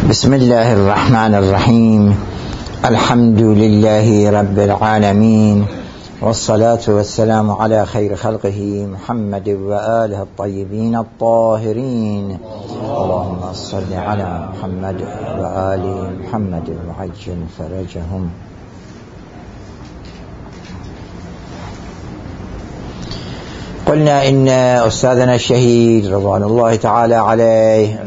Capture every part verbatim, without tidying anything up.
بسم الله الرحمن الرحيم. الحمد لله رب العالمين، والصلاة والسلام على خير خلقه محمد وآله الطيبين الطاهرين. اللهم صل على محمد وآل محمد وعجل فرجهم. قلنا إن أستاذنا الشهيد رضوان الله تعالى عليه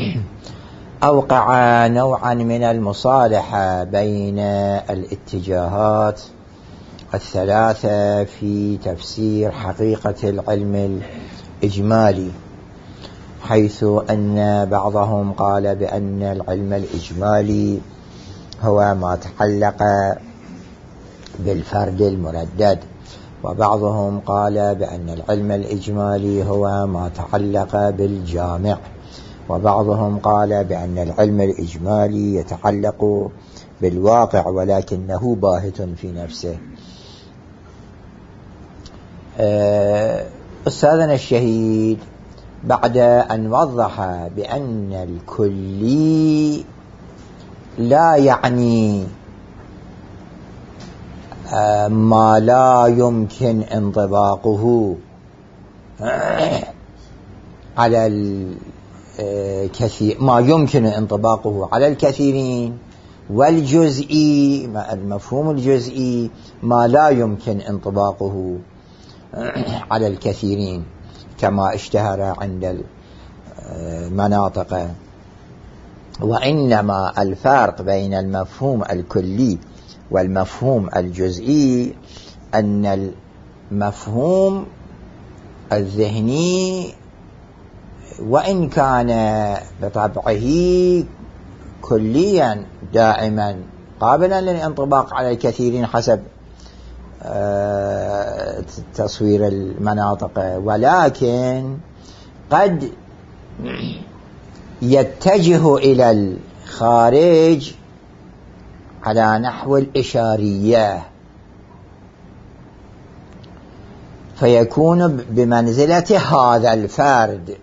أوقع نوعا من المصالحة بين الاتجاهات الثلاثة في تفسير حقيقة العلم الإجمالي، حيث أن بعضهم قال بأن العلم الإجمالي هو ما تعلق بالفرد المردد، وبعضهم قال بأن العلم الإجمالي هو ما تعلق بالجامع، وبعضهم قال بأن العلم الإجمالي يتعلق بالواقع ولكنه باهت في نفسه. أستاذنا الشهيد بعد أن وضح بأن الكلي لا يعني ما لا يمكن انطباقه على الكثير، ما يمكن انطباقه على الكثيرين، والجزئي المفهوم الجزئي ما لا يمكن انطباقه على الكثيرين كما اشتهر عند المناطق، وإنما الفرق بين المفهوم الكلي والمفهوم الجزئي أن المفهوم الذهني وإن كان بطبعه كليا دائما قابلا للانطباق على الكثيرين حسب تصوير المناطق، ولكن قد يتجه إلى الخارج على نحو الإشارية، فيكون بمنزلة هذا الفرد،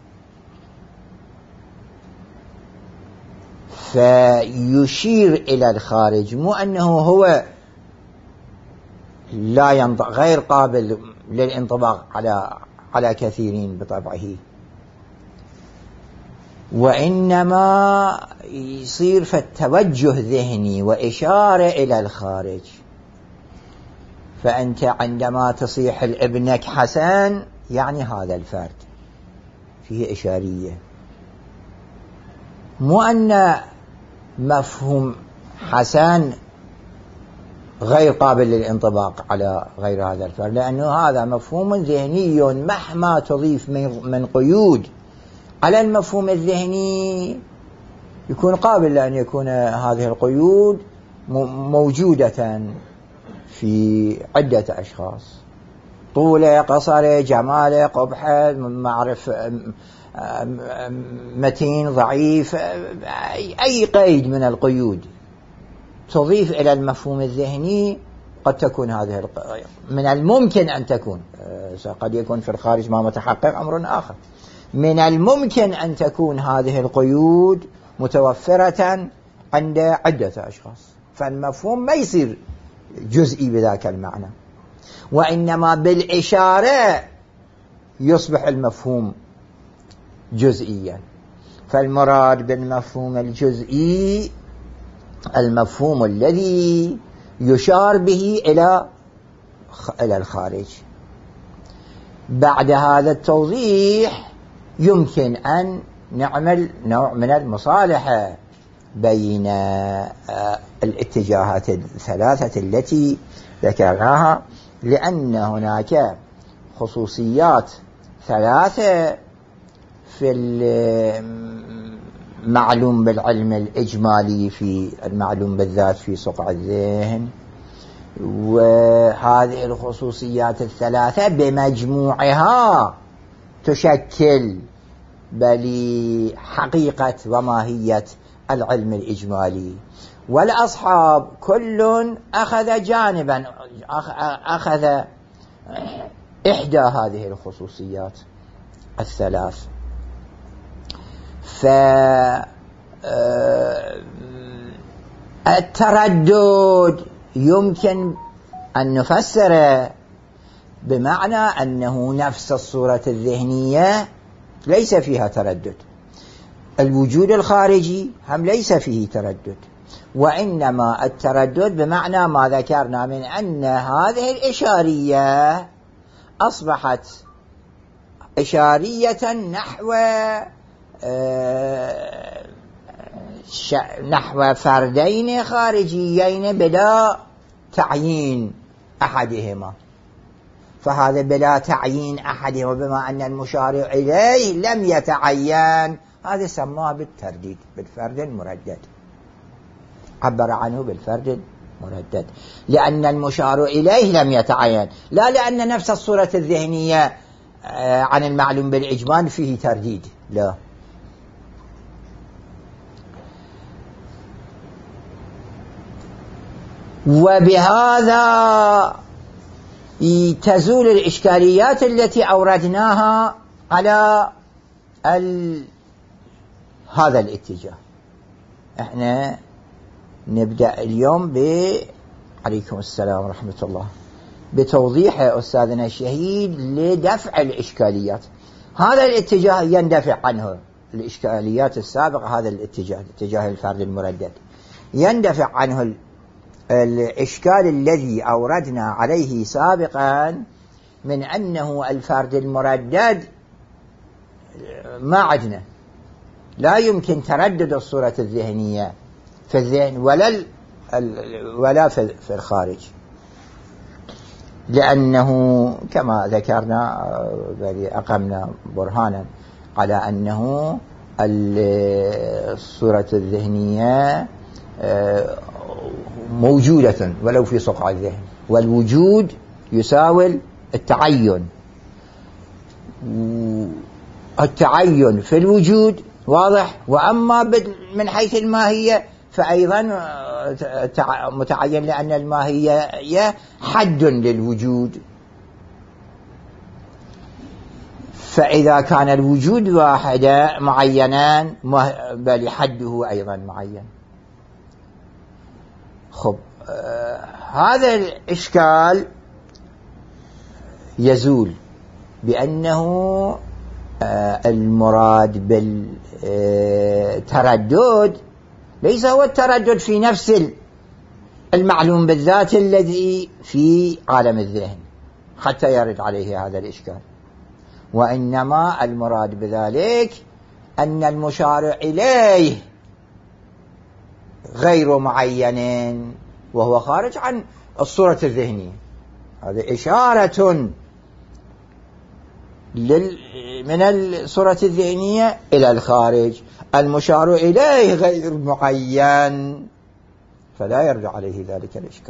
فيشير إلى الخارج، مو أنه هو لا ينطق غير قابل للانطباق على على كثيرين بطبعه، وإنما يصير في التوجه ذهني وإشارة إلى الخارج. فأنت عندما تصيح لابنك حسن يعني هذا الفرد فيه إشارية، مو أن مفهوم حسن غير قابل للانطباق على غير هذا الفرد، لأنه هذا مفهوم ذهني مهما تضيف من قيود على المفهوم الذهني يكون قابل لأن يكون هذه القيود موجودة في عدة أشخاص، طوله، قصره، جماله، قبحه، معرف، متين، ضعيف، أي قيد من القيود تضيف إلى المفهوم الذهني قد تكون هذه من الممكن أن تكون، قد يكون في الخارج ما متحقق أمر آخر، من الممكن أن تكون هذه القيود متوفرة عند عدة أشخاص، فالمفهوم ما يصير جزئي بذاك المعنى، وإنما بالإشارة يصبح المفهوم جزئيا. فالمراد بالمفهوم الجزئي المفهوم الذي يشار به إلى إلى الخارج. بعد هذا التوضيح يمكن أن نعمل نوع من المصالحة بين الاتجاهات الثلاثة التي ذكرناها، لأن هناك خصوصيات ثلاثة في المعلوم بالعلم الإجمالي، في المعلوم بالذات في صقع الذهن، وهذه الخصوصيات الثلاثة بمجموعها تشكل بل حقيقة وماهية العلم الإجمالي. والأصحاب كل أخذ جانبا، أخذ إحدى هذه الخصوصيات الثلاث، ف التردد يمكن أن نفسره بمعنى أنه نفس الصورة الذهنية ليس فيها تردد، الوجود الخارجي هم ليس فيه تردد، وإنما التردد بمعنى ما ذكرنا من أن هذه الإشارية أصبحت إشارية نحو نحو فردين خارجيين بلا تعيين أحدهما، فهذا بلا تعيين أحدهما بما أن المشار إليه لم يتعين، هذا سماه بالترديد، بالفرد المردد، عبر عنه بالفرد المردد، لأن المشار إليه لم يتعين، لا لأن نفس الصورة الذهنية عن المعلوم بالإجمال فيه ترديد، لا. وبهذا تزول الإشكاليات التي أوردناها على ال... هذا الاتجاه. احنا نبدأ اليوم ب عليكم السلام ورحمة الله بتوضيح أستاذنا الشهيد لدفع الإشكاليات. هذا الاتجاه يندفع عنه الإشكاليات السابقة، هذا الاتجاه الاتجاه الفرد المردد يندفع عنه الإشكال الذي أوردنا عليه سابقا من أنه الفرد المردد ما عدنا، لا يمكن تردد الصورة الذهنية في الذهن ولا ولا في الخارج، لأنه كما ذكرنا أقمنا برهانا على أنه الصورة الذهنية موجودة ولو في صقع الذهن، والوجود يساوي التعين، التعين في الوجود واضح، وأما من حيث الماهية فأيضا متعين، لأن الماهية حد للوجود، فإذا كان الوجود واحدا معينا بل حده أيضا معين. خب آه هذا الإشكال يزول بأنه آه المراد بالتردد ليس هو التردد في نفس المعلوم بالذات الذي في عالم الذهن حتى يرد عليه هذا الإشكال، وإنما المراد بذلك أن المشار إليه غير معين وهو خارج عن الصورة الذهنية. هذه إشارة من الصورة الذهنية إلى الخارج، المشار إليه غير معين، فلا يرد عليه ذلك الإشكال.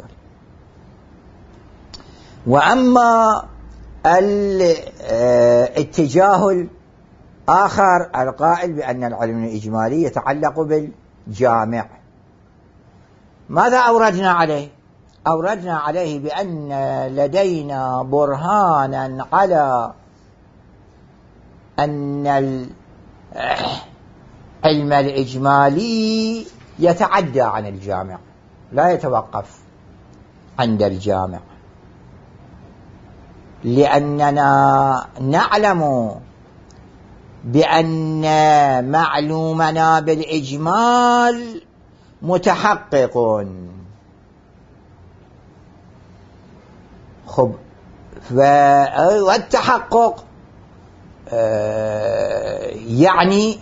وأما الاتجاه الآخر القائل بأن العلم الإجمالي يتعلق بالجامع، ماذا أوردنا عليه؟ أوردنا عليه بأن لدينا برهانا على أن العلم الإجمالي يتعدى عن الجامع، لا يتوقف عند الجامع، لأننا نعلم بأن معلومنا بالإجمال متحقق. خب والتحقق يعني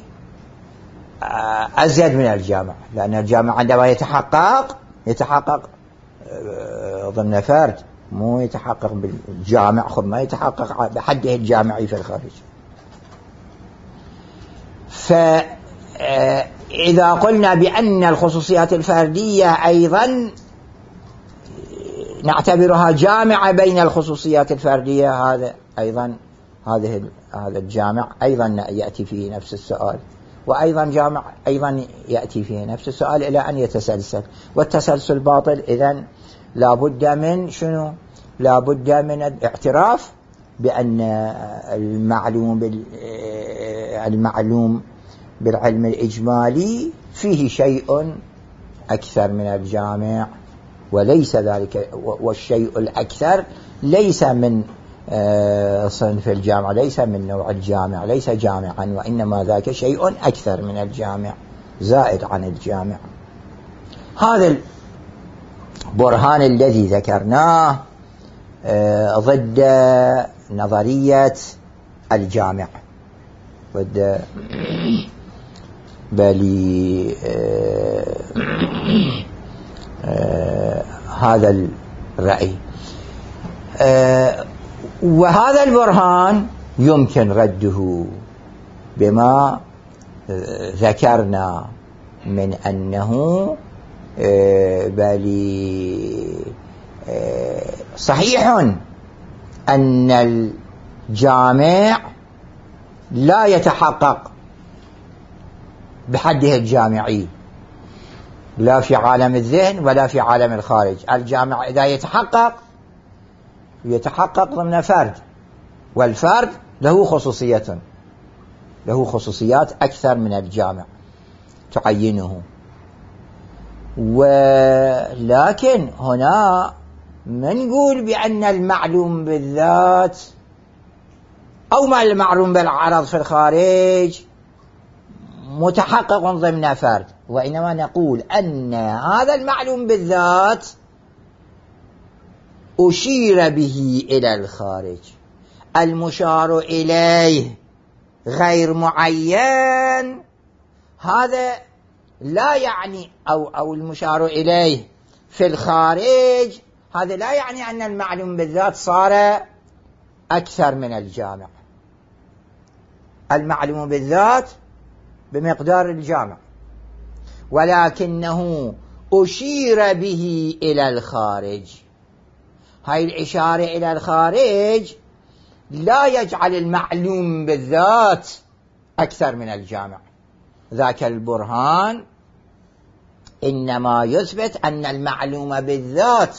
أزيد من الجامع، لأن الجامع عندما يتحقق يتحقق ضمن فرد، مو يتحقق بالجامع، خب ما يتحقق بحده الجامعي في الخارج. فإذا قلنا بأن الخصوصيات الفردية أيضا نعتبرها جامعة بين الخصوصيات الفردية، هذا أيضا هذه هذا الجامع أيضا يأتي فيه نفس السؤال، وأيضا جامع أيضا يأتي فيه نفس السؤال إلى أن يتسلسل، والتسلسل باطل. إذن لا بد من شنو؟ لا بد من الاعتراف بأن المعلوم بال المعلوم بالعلم الإجمالي فيه شيء أكثر من الجامع، وليس ذلك، والشيء الأكثر ليس من صنف الجامع، ليس من نوع الجامع، ليس جامعا، وإنما ذاك شيء أكثر من الجامع زائد عن الجامع. هذا البرهان الذي ذكرناه ضد نظرية الجامع، ضد بل هذا الرأي. وهذا البرهان يمكن رده بما ذكرنا من أنه بل صحيح أن الجامع لا يتحقق بحده الجامعي، لا في عالم الذهن ولا في عالم الخارج. الجامع إذا يتحقق يتحقق ضمن فرد، والفرد له خصوصية، له خصوصيات أكثر من الجامع تعينه. ولكن هنا ما نقول بأن المعلوم بالذات أو ما المعلوم بالعرض في الخارج متحقق ضمن فرد، وإنما نقول أن هذا المعلوم بالذات أشير به إلى الخارج، المشار إليه غير معين، هذا لا يعني أو, أو المشار إليه في الخارج، هذا لا يعني أن المعلوم بالذات صار أكثر من الجامع. المعلوم بالذات بمقدار الجامع، ولكنه أشير به إلى الخارج. هاي الإشارة إلى الخارج لا يجعل المعلوم بالذات أكثر من الجامع. ذاك البرهان إنما يثبت أن المعلوم بالذات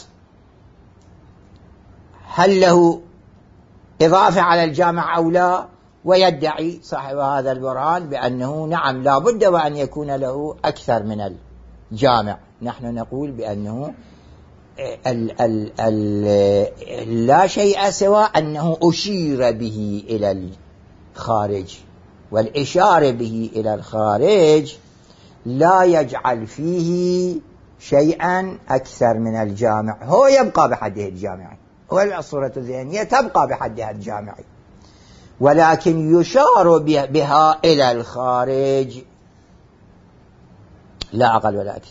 هل له إضافة على الجامع أو لا، ويدعي صاحب هذا البرهان بأنه نعم لا بد وأن يكون له أكثر من الجامع. نحن نقول بأنه ال ال ال لا شيء سوى أنه أشير به إلى الخارج، والإشارة به إلى الخارج لا يجعل فيه شيئا أكثر من الجامع، هو يبقى بحده الجامعي، والصورة الذهنية تبقى بحدها الجامعي، ولكن يشار بها إلى الخارج لا أقل ولا أكثر.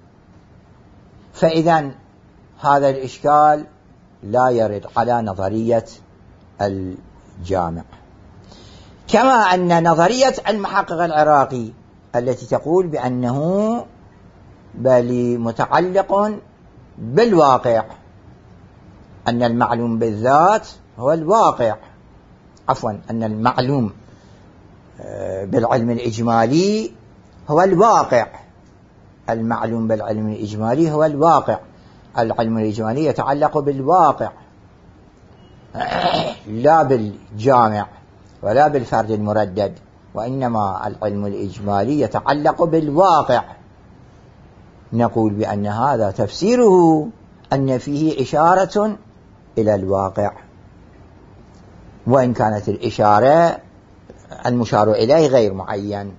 فإذا هذا الإشكال لا يرد على نظرية الجامع. كما أن نظرية المحقق العراقي التي تقول بأنه بل متعلق بالواقع، أن المعلوم بالذات هو الواقع، عفوا أن المعلوم بالعلم الإجمالي هو الواقع، المعلوم بالعلم الإجمالي هو الواقع، العلم الإجمالي يتعلق بالواقع لا بالجامع ولا بالفرد المردد، وإنما العلم الإجمالي يتعلق بالواقع. نقول بأن هذا تفسيره أن فيه إشارة إلى الواقع، وإن كانت الإشارة المشار إليه غير معين،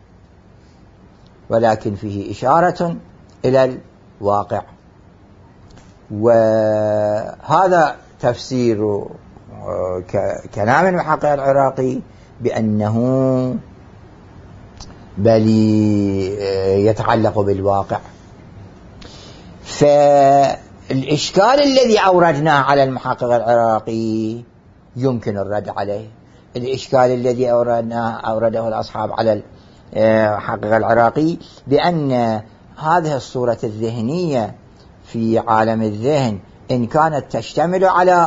ولكن فيه إشارة إلى الواقع. وهذا تفسير كلام المحقق العراقي بأنه بل يتعلق بالواقع. فالإشكال الذي أوردناه على المحقق العراقي يمكن الرد عليه. الإشكال الذي أوردناه أورده الأصحاب على المحقق العراقي بأن هذه الصورة الذهنية في عالم الذهن إن كانت تشتمل على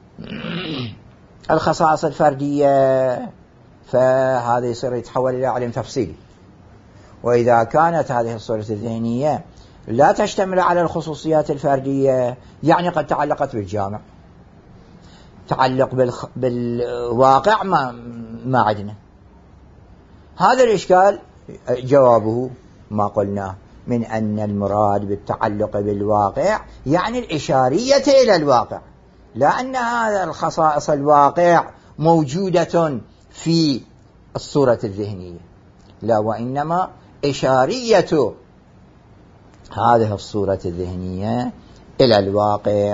الخصائص الفردية فهذا يصير يتحول إلى علم تفصيلي، وإذا كانت هذه الصورة الذهنية لا تشتمل على الخصوصيات الفردية يعني قد تعلقت بالجامع، تعلق بالخ... بالواقع ما ما عندنا. هذا الإشكال جوابه ما قلناه، من أن المراد بالتعلق بالواقع يعني الإشارية إلى الواقع، لا أن هذا الخصائص الواقع موجودة في الصورة الذهنية، لا، وإنما إشارية هذه الصورة الذهنية إلى الواقع.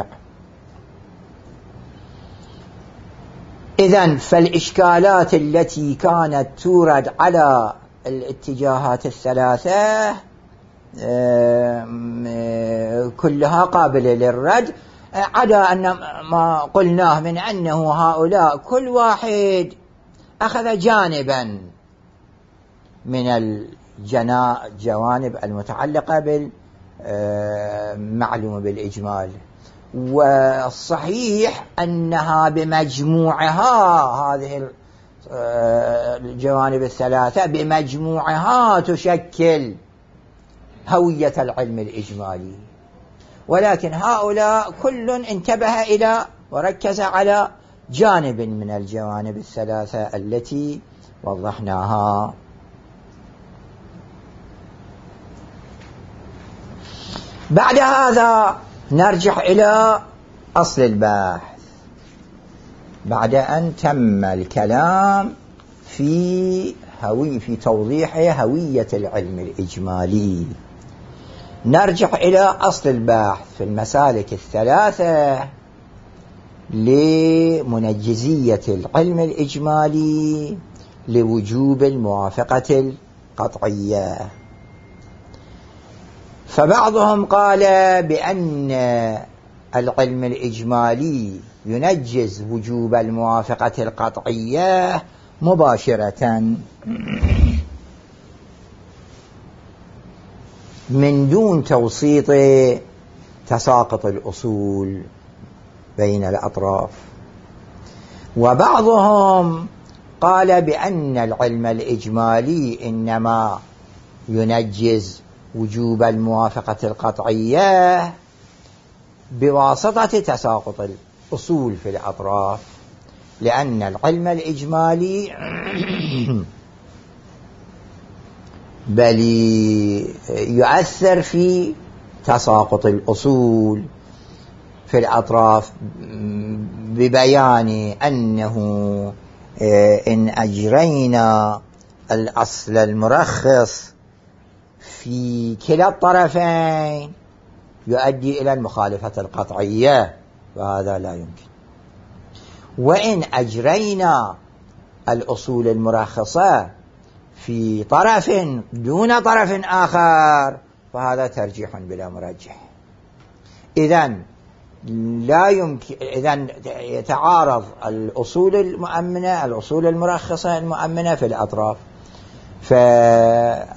إذن فالإشكالات التي كانت تورد على الاتجاهات الثلاثة كلها قابلة للرد، عدا أن ما قلناه من أنه هؤلاء كل واحد أخذ جانبا من الجوانب المتعلقة بالمعلومة بالإجمال، والصحيح أنها بمجموعها هذه الجوانب الثلاثة بمجموعها تشكل هوية العلم الإجمالي، ولكن هؤلاء كل انتبه إلى وركز على جانب من الجوانب الثلاثة التي وضحناها. بعد هذا نرجع إلى أصل البحث بعد أن تم الكلام في هوي في توضيح هوية العلم الإجمالي. نرجع إلى أصل البحث في المسالك الثلاثة لمنجزية العلم الإجمالي لوجوب الموافقة القطعية. فبعضهم قال بأن العلم الإجمالي ينجز وجوب الموافقة القطعية مباشرة من دون توسيط تساقط الأصول بين الأطراف. وبعضهم قال بأن العلم الإجمالي إنما ينجز وجوب الموافقة القطعية بواسطة تساقط الأصول في الأطراف، لأن العلم الإجمالي بل يؤثر في تساقط الأصول في الأطراف ببيان أنه إن أجرينا الأصل المرخص في كلا الطرفين يؤدي إلى المخالفة القطعية، وهذا لا يمكن. وإن أجرينا الأصول المرخصة في طرف دون طرف آخر فهذا ترجيح بلا مرجح. إذن لا يمكن، إذن يتعارض الأصول المؤمنة الأصول المرخصة المؤمنة في الأطراف، فلا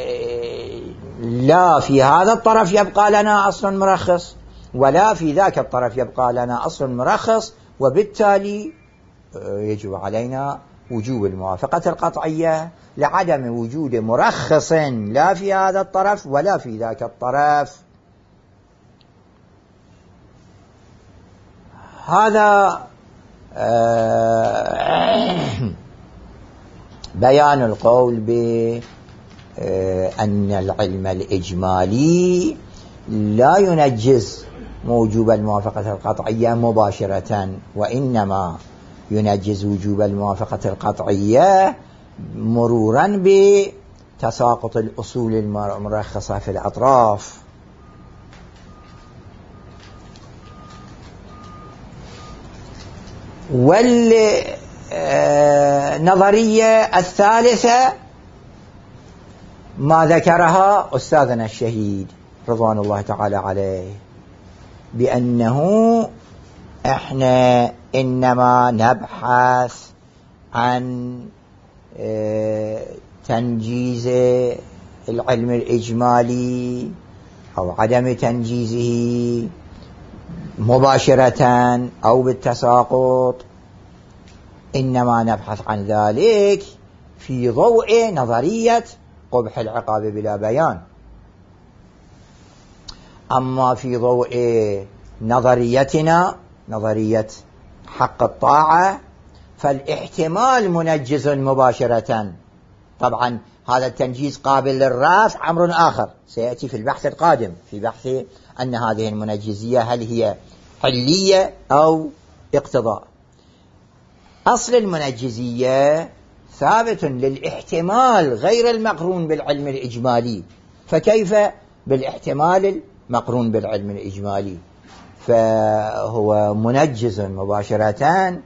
في هذا الطرف يبقى لنا أصل مرخص ولا في ذاك الطرف يبقى لنا أصل مرخص، وبالتالي يجب علينا وجوب الموافقة القطعية لعدم وجود مرخص لا في هذا الطرف ولا في ذاك الطرف. هذا بيان القول بأن العلم الإجمالي لا ينجز وجوب الموافقة القطعية مباشرة، وإنما ينجز وجوب الموافقة القطعية مرورا بتساقط الأصول المرخصة في الأطراف. والنظرية الثالثة ما ذكرها أستاذنا الشهيد رضوان الله تعالى عليه، بأنه إحنا إنما نبحث عن تنجيز العلم الإجمالي أو عدم تنجيزه مباشرة أو بالتساقط، إنما نبحث عن ذلك في ضوء نظرية قبح العقاب بلا بيان. أما في ضوء نظريتنا نظرية حق الطاعة فالاحتمال منجز مباشرة. طبعا هذا التنجيز قابل للرفع أمر آخر سيأتي في البحث القادم، في بحث أن هذه المنجزية هل هي علية أو اقتضاء. أصل المنجزية ثابت للاحتمال غير المقرون بالعلم الإجمالي، فكيف بالاحتمال المقرون بالعلم الإجمالي؟ فهو منجز مباشرة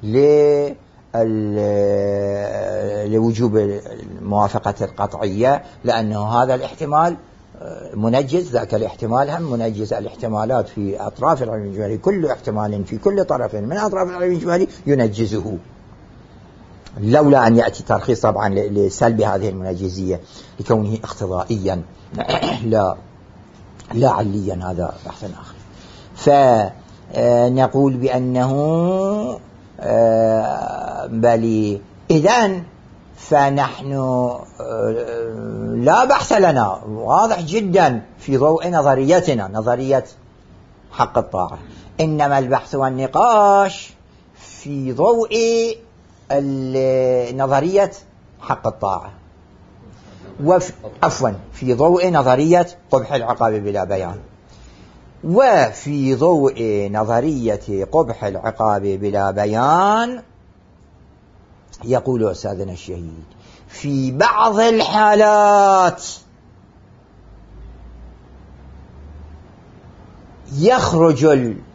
لوجوب الموافقة القطعية، لأنه هذا الاحتمال منجز، ذاك الاحتمال هم منجز. الاحتمالات في أطراف العلم الإجمالي، كل احتمال في كل طرف من أطراف العلم الإجمالي ينجزه، لولا أن يأتي ترخيص طبعا لسلب هذه المنجزية لكونه اقتضائيا لا لا عليا، هذا بحث آخر. فنقول بأنه بل إذن فنحن لا بحث لنا، واضح جدا في ضوء نظريتنا، نظرية حق الطاعة، إنما البحث والنقاش في ضوء نظرية حق الطاعة، عفوا في ضوء نظرية قبح العقاب بلا بيان. وفي ضوء نظرية قبح العقاب بلا بيان يقول أستاذنا الشهيد في بعض الحالات يخرج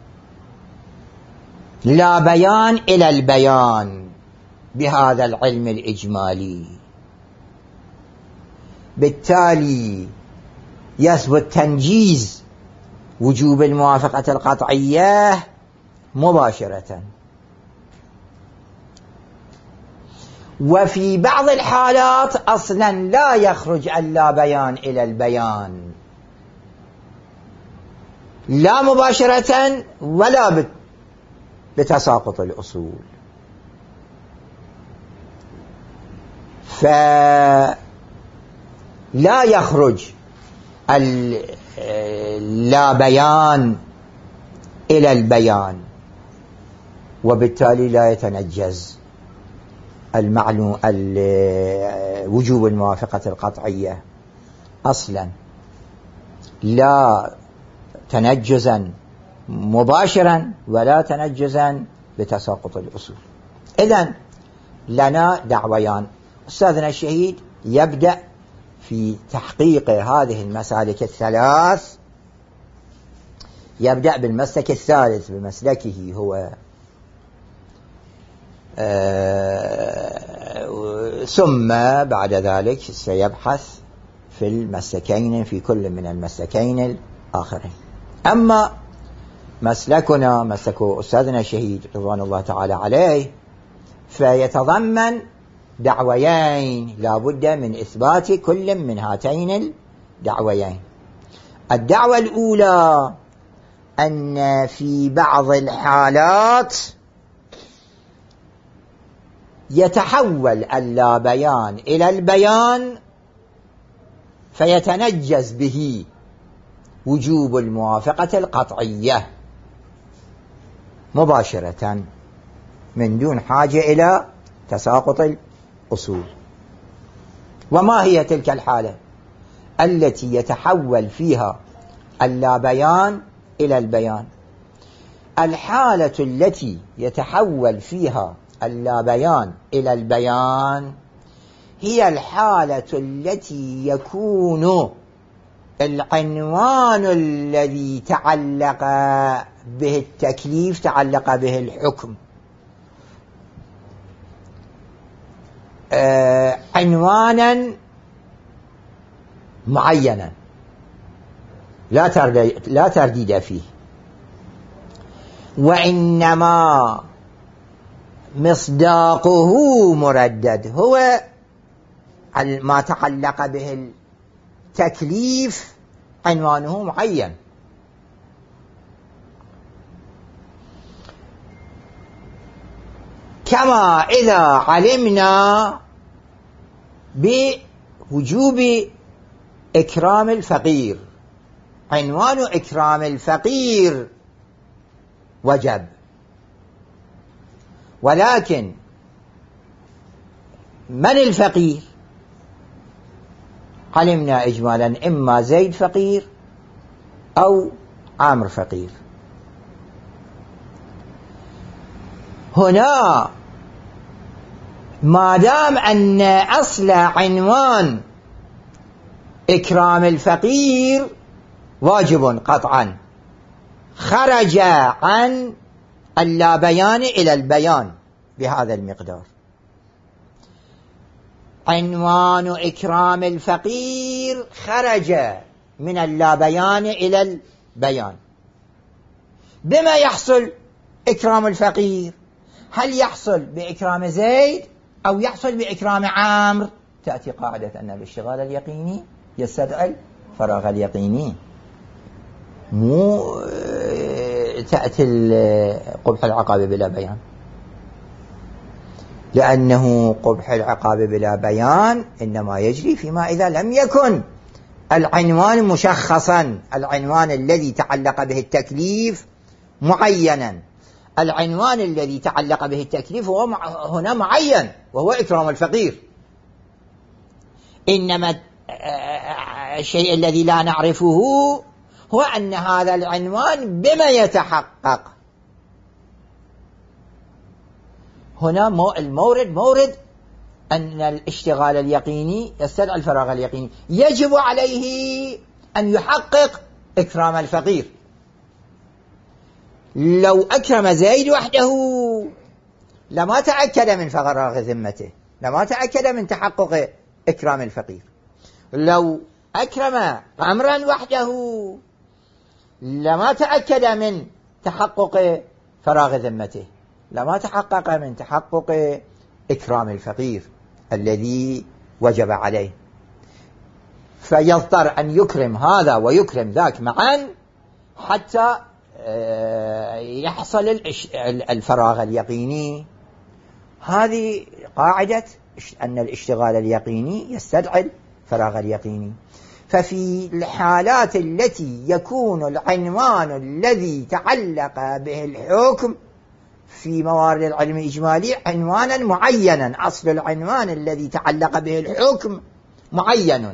لا بيان إلى البيان بهذا العلم الإجمالي، بالتالي يثبت تنجيز وجوب الموافقة القطعية مباشرة. وفي بعض الحالات أصلا لا يخرج اللا بيان إلى البيان، لا مباشرة ولا بتساقط الأصول. فلا يخرج اللا بيان إلى البيان، وبالتالي لا يتنجز المعلوم وجوب الموافقة القطعية أصلا، لا تنجزا مباشرا ولا تنجزا بتساقط الأصول. إذن لنا دعويان. أستاذنا الشهيد يبدأ في تحقيق هذه المسالك الثلاث، يبدأ بالمسلك الثالث بمسلكه هو آه ثم بعد ذلك سيبحث في المسلكين، في كل من المسلكين الآخرين. أما مسلكنا مسلك أستاذنا الشهيد رضوان الله تعالى عليه فيتضمن دعويين لا بد من إثبات كل من هاتين الدعويين. الدعوة الأولى أن في بعض الحالات يتحول اللا بيان إلى البيان فيتنجز به وجوب الموافقة القطعية مباشرة من دون حاجة إلى تساقط الأصول. وما هي تلك الحالة التي يتحول فيها اللا بيان إلى البيان؟ الحالة التي يتحول فيها اللا بيان إلى البيان هي الحالة التي يكون العنوان الذي تعلق به التكليف تعلق به الحكم آه عنوانا معينا لا ترديد, لا ترديد فيه، وإنما مصداقه مردد، هو ما تعلق به التكليف عنوانه معين. كما إذا علمنا بوجوب إكرام الفقير، عنوان إكرام الفقير وجب، ولكن من الفقير؟ علمنا إجمالا إما زيد فقير أو عامر فقير. هنا ما دام أن أصل عنوان إكرام الفقير واجب قطعا، خرج عن اللابيان إلى البيان بهذا المقدار. عنوان إكرام الفقير خرج من اللابيان إلى البيان. بما يحصل إكرام الفقير؟ هل يحصل بإكرام زيد أو يحصل بإكرام عامر؟ تأتي قاعدة أن الاشتغال اليقيني يستدعي الفراغ اليقيني، مو تأتي قبح العقاب بلا بيان، لأنه قبح العقاب بلا بيان إنما يجري فيما إذا لم يكن العنوان مشخصا، العنوان الذي تعلق به التكليف معينا. العنوان الذي تعلق به التكليف هو هنا معين وهو إكرام الفقير، إنما الشيء الذي لا نعرفه هو أن هذا العنوان بما يتحقق. هنا المورد مورد أن الاشتغال اليقيني يستدعي الفراغ اليقيني، يجب عليه أن يحقق إكرام الفقير. لو أكرم زيد وحده لما تأكد من فراغ ذمته، لما تأكد من تحقق إكرام الفقير. لو أكرم عمرا وحده لما تأكد من تحقق فراغ ذمته، لما تحقق من تحقق إكرام الفقير الذي وجب عليه. فيضطر أن يكرم هذا ويكرم ذاك معا حتى يحصل الفراغ اليقيني. هذه قاعدة أن الاشتغال اليقيني يستدعي الفراغ اليقيني. ففي الحالات التي يكون العنوان الذي تعلق به الحكم في موارد العلم الإجمالي عنوانا معينا، أصل العنوان الذي تعلق به الحكم معين،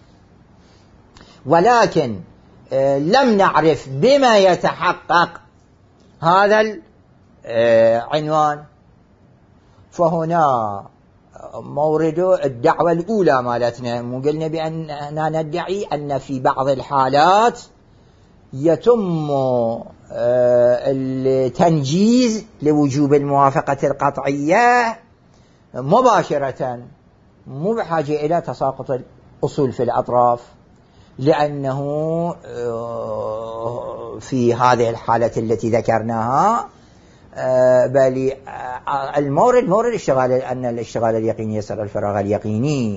ولكن لم نعرف بما يتحقق هذا العنوان، فهنا مورد الدعوة الأولى مالتنا. قلنا بأننا ندعي أن في بعض الحالات يتم التنجيز لوجوب الموافقة القطعية مباشرة، مو بحاجة إلى تساقط الأصول في الأطراف، لأنه في هذه الحالة التي ذكرناها بل المورد مورد اشتغال، أن الاشتغال اليقيني يسر الفراغ اليقيني،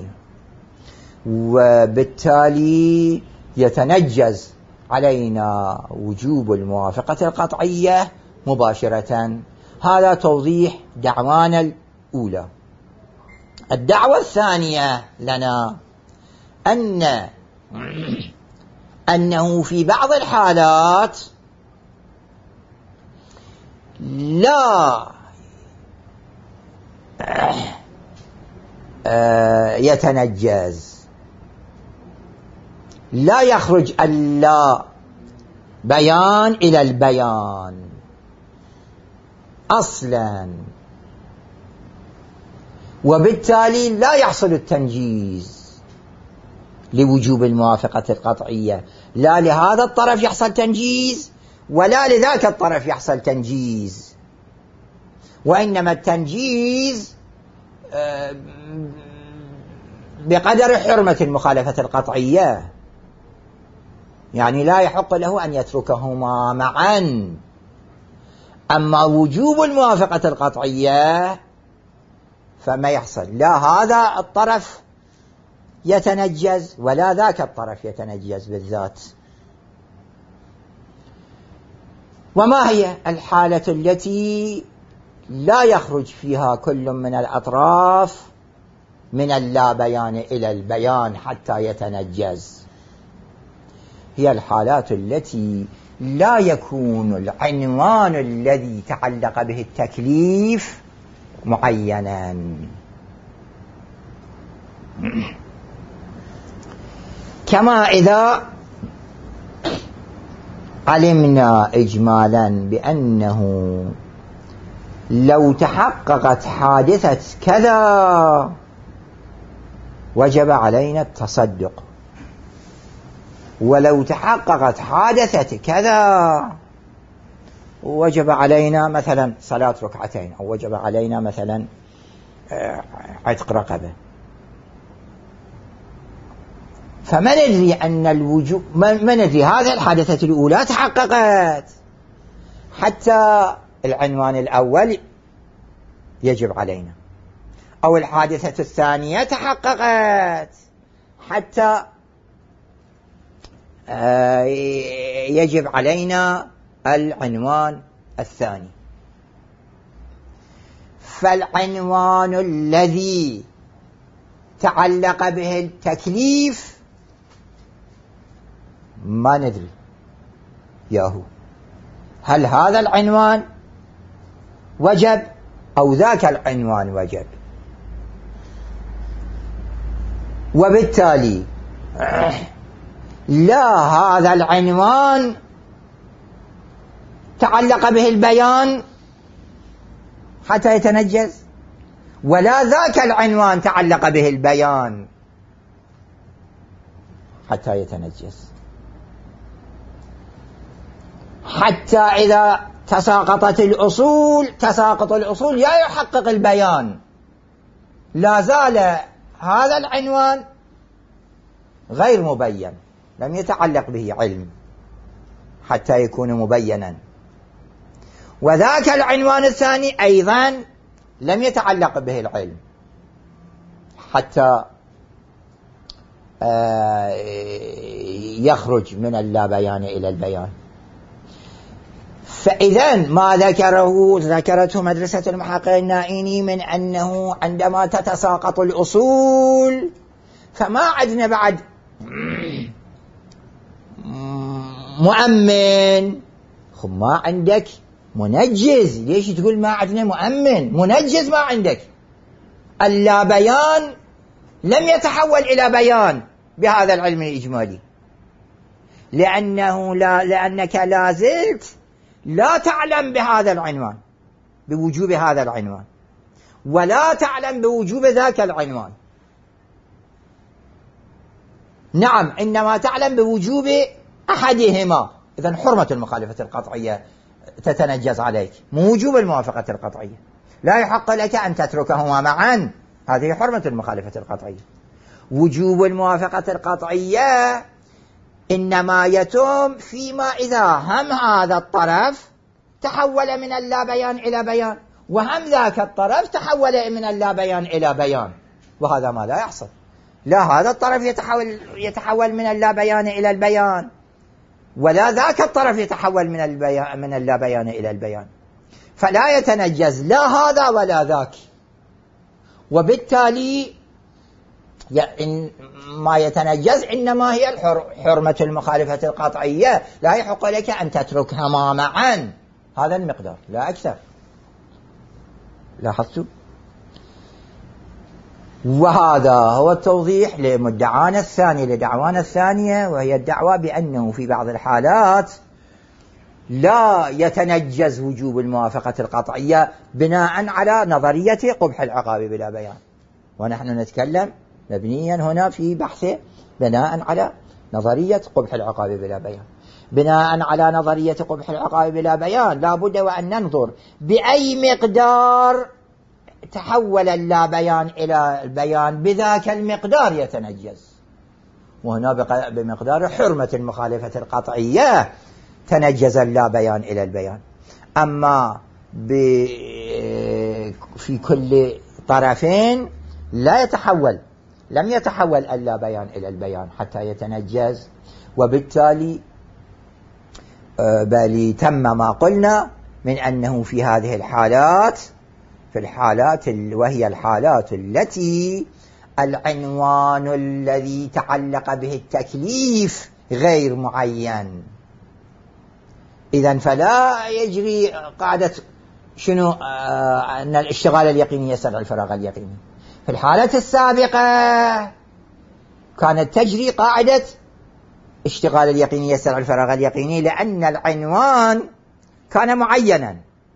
وبالتالي يتنجز علينا وجوب الموافقة القطعية مباشرة. هذا توضيح دعوانا الأولى. الدعوة الثانية لنا أن أنه في بعض الحالات لا يتنجز، لا يخرج اللا بيان إلى البيان أصلا، وبالتالي لا يحصل التنجيز لوجوب الموافقة القطعية. لا لهذا الطرف يحصل تنجيز ولا لذاك الطرف يحصل تنجيز، وإنما التنجيز بقدر حرمة المخالفة القطعية، يعني لا يحق له أن يتركهما معا. أما وجوب الموافقة القطعية فما يحصل، لا هذا الطرف يتنجز ولا ذاك الطرف يتنجز بالذات. وما هي الحالة التي لا يخرج فيها كل من الأطراف من اللا بيان إلى البيان حتى يتنجز؟ هي الحالات التي لا يكون العنوان الذي تعلق به التكليف معينا. كما إذا علمنا إجمالا بأنه لو تحققت حادثة كذا وجب علينا التصدق، ولو تحققت حادثة كذا وجب علينا مثلا صلاة ركعتين، أو وجب علينا مثلا عتق رقبة. فما ندري أن الوجوب، ما ندري هذه الحادثة الأولى تحققت حتى العنوان الأول يجب علينا، أو الحادثة الثانية تحققت حتى يجب علينا العنوان الثاني. فالعنوان الذي تعلق به التكليف ما ندري ياهو هل هذا العنوان وجب أو ذاك العنوان وجب، وبالتالي لا هذا العنوان تعلق به البيان حتى يتنجز، ولا ذاك العنوان تعلق به البيان حتى يتنجز. حتى إذا تساقطت الأصول، تساقط الأصول لا يحقق البيان، لا زال هذا العنوان غير مبين، لم يتعلق به علم حتى يكون مبينا، وذاك العنوان الثاني أيضا لم يتعلق به العلم حتى يخرج من اللابيان إلى البيان. فإذا ما ذكره ذكرته مدرسة المحقق النائيني من أنه عندما تتساقط الأصول فما عندنا بعد مؤمن. خب ما عندك منجز، ليش تقول ما عندنا مؤمن؟ منجز ما عندك. اللابيان لم يتحول إلى بيان بهذا العلم الإجمالي، لأنه لا لأنك لا زلت لا تعلم بهذا العنوان، بوجوب هذا العنوان، ولا تعلم بوجوب ذاك العنوان. نعم، إنما تعلم بوجوب أحدهما. إذن حرمة المخالفة القطعية تتنجز عليك، مو وجوب الموافقة القطعية. لا يحق لك أن تتركهما معا، هذه حرمة المخالفة القطعية. وجوب الموافقة القطعية إنما يتم فيما إذا هم هذا الطرف تحول من اللابيان إلى بيان، وهم ذاك الطرف تحول من اللابيان إلى بيان، وهذا ما لا يحصل. لا هذا الطرف يتحول يتحول من اللابيان إلى البيان، ولا ذاك الطرف يتحول من البيان من اللابيان إلى البيان، فلا يتنجز لا هذا ولا ذاك. وبالتالي ما يتنجز إنما هي حرمة المخالفة القطعية، لا يحق لك أن تتركهما معا، هذا المقدار لا أكثر. لاحظتوا؟ وهذا هو التوضيح لمدعانا الثاني لدعوانا الثانية، وهي الدعوة بأنه في بعض الحالات لا يتنجز وجوب الموافقة القطعية بناء على نظرية قبح العقاب بلا بيان. ونحن نتكلم مبنيا هنا في بحثه بناء على نظرية قبح العقاب بلا بيان. بناء على نظرية قبح العقاب بلا بيان لا بد وأن ننظر بأي مقدار تحول اللا بيان إلى البيان، بذاك المقدار يتنجز. وهنا بمقدار حرمة المخالفة القطعية تنجز اللا بيان إلى البيان. أما في كل طرفين لا يتحول، لم يتحول اللا بيان إلى البيان حتى يتنجز. وبالتالي بل تم ما قلنا من أنه في هذه الحالات، في الحالات وهي الحالات التي العنوان الذي تعلق به التكليف غير معين، إذن فلا يجري قاعدة شنو آه أن الاشتغال اليقيني يستدعي الفراغ اليقيني. في الحالة السابقة كانت تجري قاعدة اشتغال اليقيني يستدعي الفراغ اليقيني، لأن العنوان كان معينا،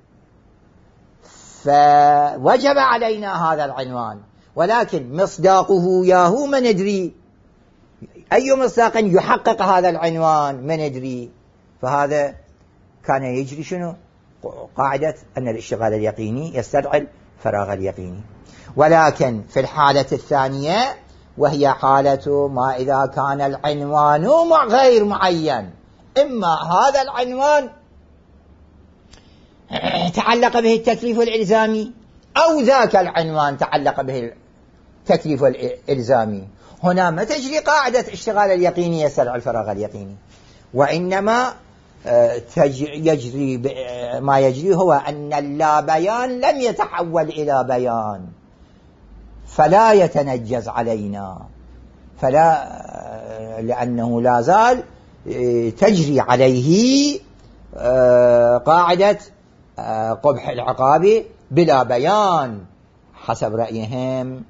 فوجب علينا هذا العنوان، ولكن مصداقه ياهو ما ندري أي مصداق يحقق هذا العنوان ما ندري. فهذا كان يجري شنو؟ قاعدة أن الاشتغال اليقيني يستدعي الفراغ اليقيني. ولكن في الحالة الثانية وهي حالة ما إذا كان العنوان غير معين، إما هذا العنوان تعلق به التكليف الإلزامي أو ذاك العنوان تعلق به التكليف الإلزامي، هنا ما تجري قاعدة اشتغال اليقيني يستدعي الفراغ اليقيني، وإنما يجري ما يجري هو أن اللا بيان لم يتحول إلى بيان، فلا يتنجز علينا، فلا لأنه لا زال تجري عليه قاعدة قبح العقاب بلا بيان حسب رأيهم.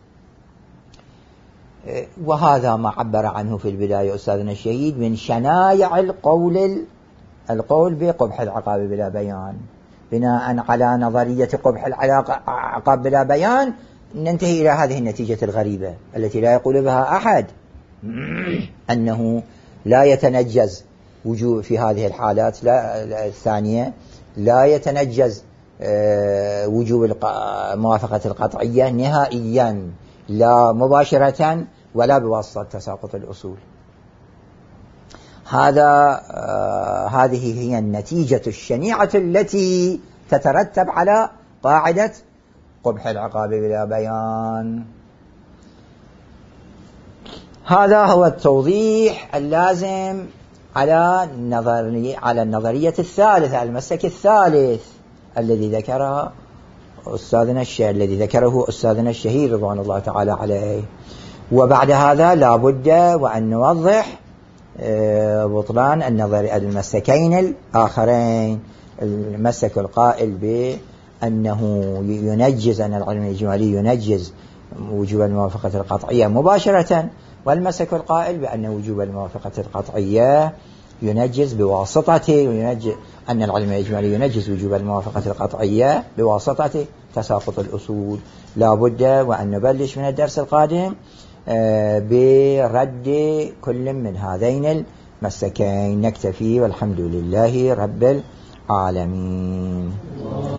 وهذا ما عبر عنه في البداية أستاذنا الشهيد من شنايع القول القول بقبح العقاب بلا بيان. بناء على نظرية قبح العقاب بلا بيان ننتهي إلى هذه النتيجة الغريبة التي لا يقول بها أحد، أنه لا يتنجز وجوب في هذه الحالات لا الثانية، لا يتنجز وجوب موافقة القطعية نهائيا، لا مباشرة ولا بواسطة تساقط الأصول. هذا آه هذه هي النتيجة الشنيعة التي تترتب على قاعدة قبح العقاب بلا بيان. هذا هو التوضيح اللازم على النظرية على النظرية الثالثة، المسلك الثالث الذي ذكره أستاذنا الشهير الذي ذكره أستاذنا الشهير رضوان الله تعالى عليه. وبعد هذا لا بد وأن نوضح بطلان النظر المسلكين الآخرين، المسلك القائل بأنه ينجز أن العلم الإجمالي ينجز وجوب الموافقة القطعية مباشرة، والمسلك القائل بأن وجوب الموافقة القطعية ينجز بواسطة وينجز أن العلم الإجمالي ينجز وجوب الموافقة القطعية بواسطة تساقط الأصول. لا بد وأن نبلش من الدرس القادم برد كل من هذين المسلكين. نكتفي والحمد لله رب العالمين.